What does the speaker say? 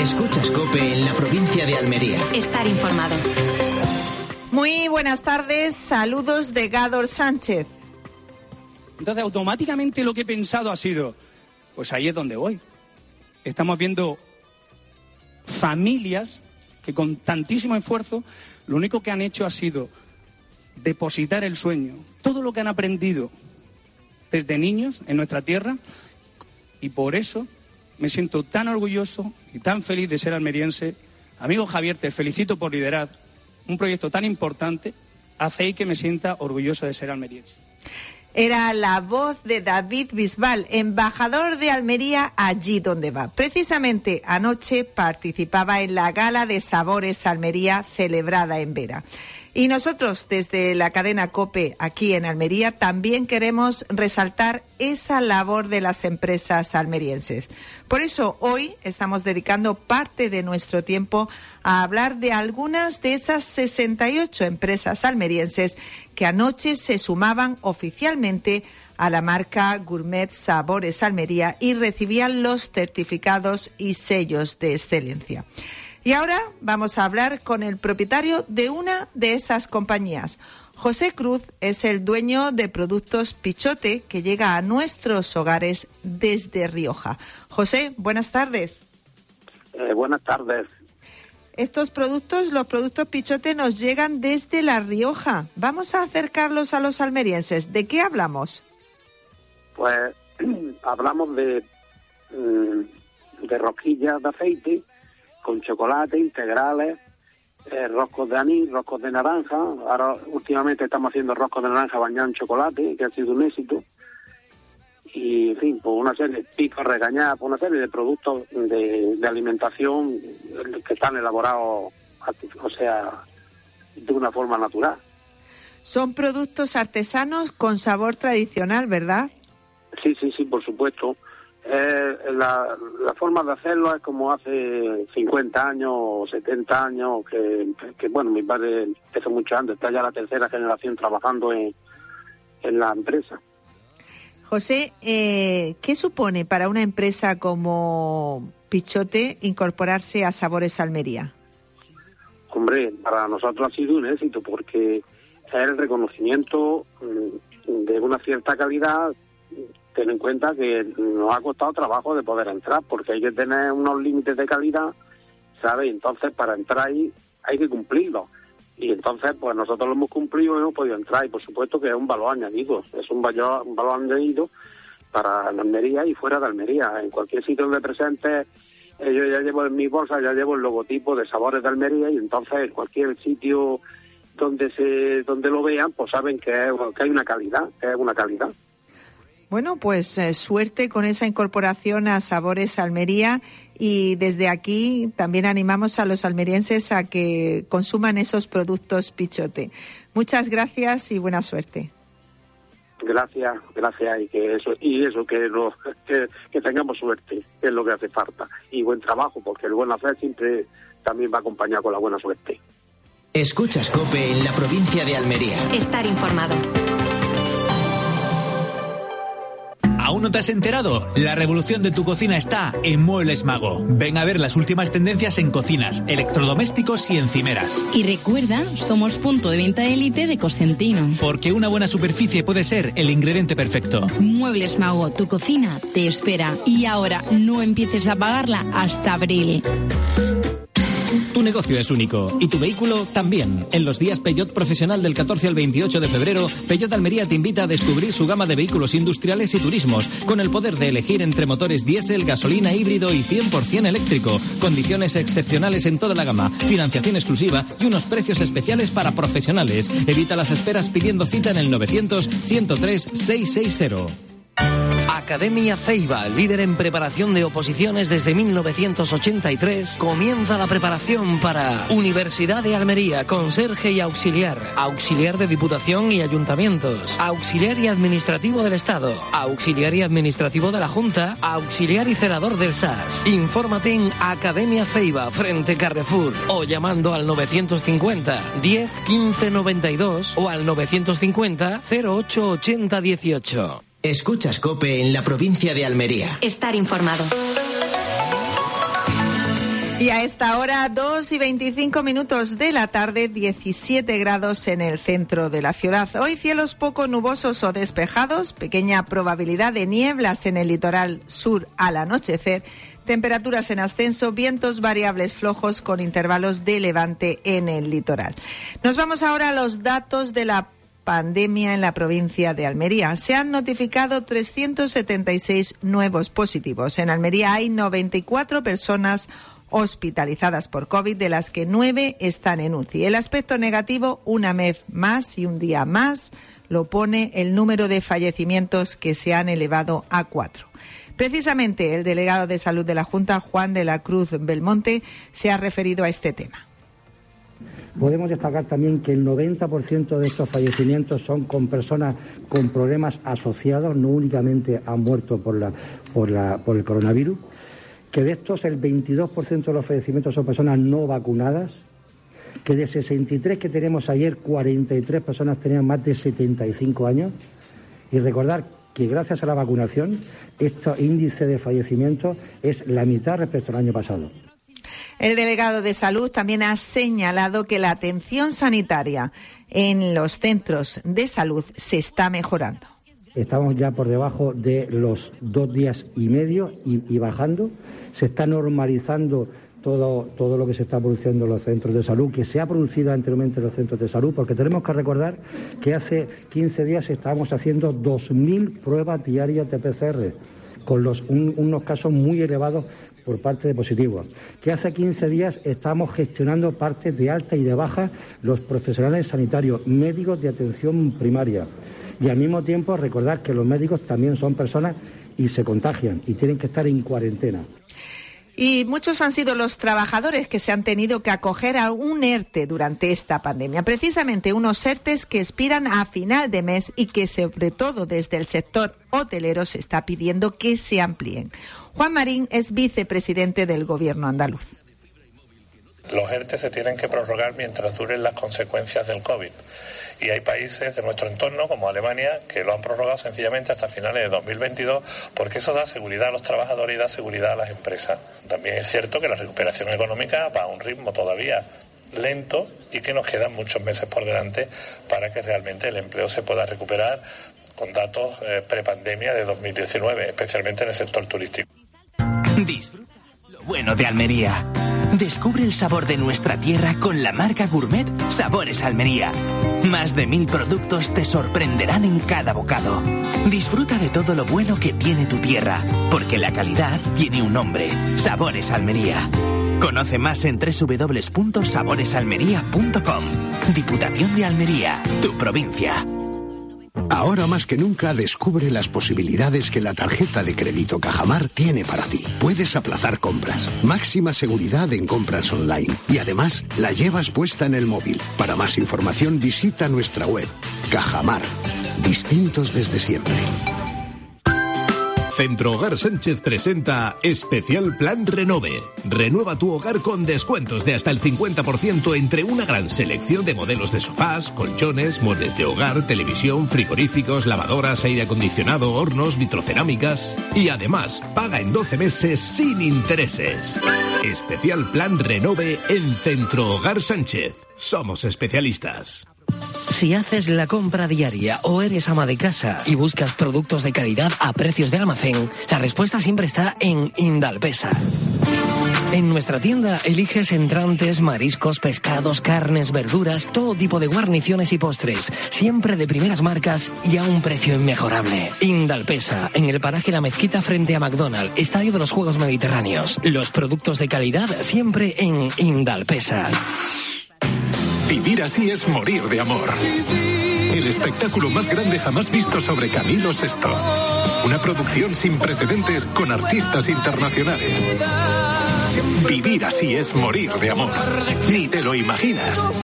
Escuchas COPE en la provincia de Almería. Estar informado. Muy buenas tardes, saludos de Gádor Sánchez. Entonces, automáticamente lo que he pensado ha sido, pues ahí es donde voy. Estamos viendo familias que con tantísimo esfuerzo lo único que han hecho ha sido depositar el sueño, todo lo que han aprendido desde niños en nuestra tierra, y por eso me siento tan orgulloso y tan feliz de ser almeriense. Amigo Javier, te felicito por liderar un proyecto tan importante. Hacéis que me sienta orgulloso de ser almeriense. Era la voz de David Bisbal, embajador de Almería allí donde va. Precisamente anoche participaba en la Gala de Sabores Almería celebrada en Vera. Y nosotros, desde la cadena COPE aquí en Almería, también queremos resaltar esa labor de las empresas almerienses. Por eso hoy estamos dedicando parte de nuestro tiempo a hablar de algunas de esas 68 empresas almerienses que anoche se sumaban oficialmente a la marca Gourmet Sabores Almería y recibían los certificados y sellos de excelencia. Y ahora vamos a hablar con el propietario de una de esas compañías. José Cruz es el dueño de Productos Pichote, que llega a nuestros hogares desde Rioja. José, buenas tardes. Buenas tardes. Estos productos, los productos Pichote, nos llegan desde La Rioja. Vamos a acercarlos a los almerienses. ¿De qué hablamos? Pues hablamos de rosquillas de aceite con chocolate, integrales, roscos de anís, roscos de naranja. Ahora últimamente estamos haciendo roscos de naranja bañados en chocolate, que ha sido un éxito. Y, en fin, pues una serie de picos regañadas, pues una serie de productos de alimentación que están elaborados, o sea, de una forma natural. Son productos artesanos con sabor tradicional, ¿verdad? Sí, por supuesto. La forma de hacerlo es como hace 50 años o 70 años, que bueno, mi padre empezó mucho antes, está ya la tercera generación trabajando en la empresa. José, ¿qué supone para una empresa como Pichote incorporarse a Sabores Almería? Hombre, para nosotros ha sido un éxito porque es el reconocimiento de una cierta calidad. Ten en cuenta que nos ha costado trabajo de poder entrar, porque hay que tener unos límites de calidad, ¿sabes? Entonces, para entrar ahí hay que cumplirlos. Y entonces, pues nosotros lo hemos cumplido y hemos podido entrar. Y por supuesto que es un valor añadido. Es un valor añadido para la Almería y fuera de Almería. En cualquier sitio donde presente, yo ya llevo en mi bolsa, ya llevo el logotipo de Sabores de Almería, y entonces en cualquier sitio donde lo vean, pues saben que hay una calidad, que es una calidad. Bueno, pues suerte con esa incorporación a Sabores Almería, y desde aquí también animamos a los almerienses a que consuman esos productos Pichote. Muchas gracias y buena suerte. Gracias, que tengamos suerte, que es lo que hace falta, y buen trabajo, porque el buen hacer siempre también va acompañado con la buena suerte. Escuchas COPE en la provincia de Almería. Estar informado. ¿Aún no te has enterado? La revolución de tu cocina está en Muebles Mago. Ven a ver las últimas tendencias en cocinas, electrodomésticos y encimeras. Y recuerda, somos punto de venta élite de Cosentino. Porque una buena superficie puede ser el ingrediente perfecto. Muebles Mago, tu cocina te espera. Y ahora no empieces a pagarla hasta abril. Tu negocio es único y tu vehículo también. En los días Peugeot Profesional del 14 al 28 de febrero, Peugeot Almería te invita a descubrir su gama de vehículos industriales y turismos, con el poder de elegir entre motores diésel, gasolina, híbrido y 100% eléctrico. Condiciones excepcionales en toda la gama, financiación exclusiva y unos precios especiales para profesionales. Evita las esperas pidiendo cita en el 900-103-660. Academia Ceiba, líder en preparación de oposiciones desde 1983, comienza la preparación para Universidad de Almería, conserje y auxiliar, auxiliar de Diputación y Ayuntamientos, auxiliar y administrativo del Estado, auxiliar y administrativo de la Junta, auxiliar y celador del SAS. Infórmate en Academia Ceiba, frente Carrefour, o llamando al 950 10 15 92 o al 950 08 80 18. Escuchas COPE en la provincia de Almería. Estar informado. Y a esta hora, 2:25 de la tarde, 17 grados en el centro de la ciudad. Hoy cielos poco nubosos o despejados, pequeña probabilidad de nieblas en el litoral sur al anochecer, temperaturas en ascenso, vientos variables flojos con intervalos de levante en el litoral. Nos vamos ahora a los datos de la pandemia en la provincia de Almería. Se han notificado 376 nuevos positivos. En Almería hay 94 personas hospitalizadas por COVID, de las que 9 están en UCI. El aspecto negativo, una vez más y un día más, lo pone el número de fallecimientos, que se han elevado a 4. Precisamente el delegado de Salud de la Junta, Juan de la Cruz Belmonte, se ha referido a este tema. Podemos destacar también que el 90% de estos fallecimientos son con personas con problemas asociados, no únicamente han muerto por el coronavirus, que de estos el 22% de los fallecimientos son personas no vacunadas, que de 63 que tenemos ayer, 43 personas tenían más de 75 años, y recordar que gracias a la vacunación este índice de fallecimientos es la mitad respecto al año pasado. El delegado de Salud también ha señalado que la atención sanitaria en los centros de salud se está mejorando. Estamos ya por debajo de los 2 días y medio y bajando. Se está normalizando todo lo que se está produciendo en los centros de salud, que se ha producido anteriormente en los centros de salud, porque tenemos que recordar que hace 15 días estábamos haciendo 2.000 pruebas diarias de PCR, con unos casos muy elevados por parte de positivos. Que hace 15 días estamos gestionando partes de alta y de baja los profesionales sanitarios, médicos de atención primaria. Y al mismo tiempo recordar que los médicos también son personas y se contagian y tienen que estar en cuarentena. Y muchos han sido los trabajadores que se han tenido que acoger a un ERTE durante esta pandemia. Precisamente unos ERTEs que expiran a final de mes y que sobre todo desde el sector hotelero se está pidiendo que se amplíen. Juan Marín es vicepresidente del Gobierno andaluz. Los ERTE se tienen que prorrogar mientras duren las consecuencias del COVID. Y hay países de nuestro entorno, como Alemania, que lo han prorrogado sencillamente hasta finales de 2022, porque eso da seguridad a los trabajadores y da seguridad a las empresas. También es cierto que la recuperación económica va a un ritmo todavía lento y que nos quedan muchos meses por delante para que realmente el empleo se pueda recuperar con datos prepandemia de 2019, especialmente en el sector turístico. Disfruta lo bueno de Almería. Descubre el sabor de nuestra tierra con la marca gourmet Sabores Almería. Más de 1000 productos te sorprenderán en cada bocado. Disfruta de todo lo bueno que tiene tu tierra, porque la calidad tiene un nombre: Sabores Almería. Conoce más en www.saboresalmería.com. Diputación de Almería, tu provincia. Ahora más que nunca descubre las posibilidades que la tarjeta de crédito Cajamar tiene para ti. Puedes aplazar compras, máxima seguridad en compras online y además la llevas puesta en el móvil. Para más información visita nuestra web. Cajamar, distintos desde siempre. Centro Hogar Sánchez presenta Especial Plan Renove. Renueva tu hogar con descuentos de hasta el 50% entre una gran selección de modelos de sofás, colchones, muebles de hogar, televisión, frigoríficos, lavadoras, aire acondicionado, hornos, vitrocerámicas. Y además, paga en 12 meses sin intereses. Especial Plan Renove en Centro Hogar Sánchez. Somos especialistas. Si haces la compra diaria o eres ama de casa y buscas productos de calidad a precios de almacén, la respuesta siempre está en Indalpesa. En nuestra tienda eliges entrantes, mariscos, pescados, carnes, verduras, todo tipo de guarniciones y postres, siempre de primeras marcas y a un precio inmejorable. Indalpesa, en el paraje La Mezquita frente a McDonald's, Estadio de los Juegos Mediterráneos. Los productos de calidad siempre en Indalpesa. Vivir así es morir de amor. El espectáculo más grande jamás visto sobre Camilo VI. Una producción sin precedentes con artistas internacionales. Vivir así es morir de amor. Ni te lo imaginas.